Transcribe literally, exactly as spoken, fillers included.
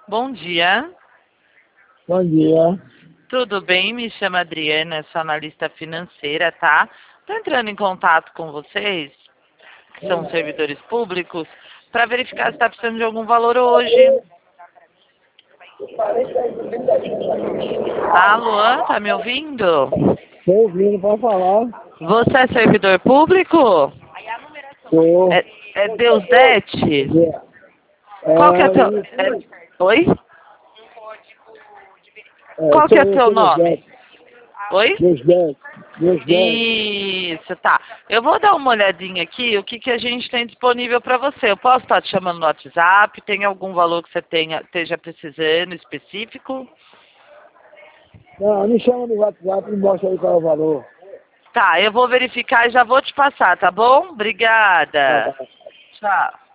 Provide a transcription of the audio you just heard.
Bom dia. Bom dia. Tudo bem? Me chamo Adriana, sou analista financeira, tá? Estou entrando em contato com vocês, que são servidores públicos, para verificar se está precisando de algum valor hoje. Tá, Luan? Tá me ouvindo? Estou ouvindo, pode falar. Você é servidor público? Sou. É, é Deusdete? É, Qual que é teu... isso. É, oi? É, Qual que sou é eu, seu sou meus nome? dentes. Oi? Meus dentes. Meus dentes. Isso, tá. Eu vou dar uma olhadinha aqui, o que, que a gente tem disponível para você. Eu posso estar te chamando no WhatsApp? Tem algum valor que você tenha, esteja precisando específico? Não, me chama no WhatsApp e mostra aí qual é o valor. Tá, eu vou verificar e já vou te passar, tá bom? Tá, Obrigada. tá. Tchau.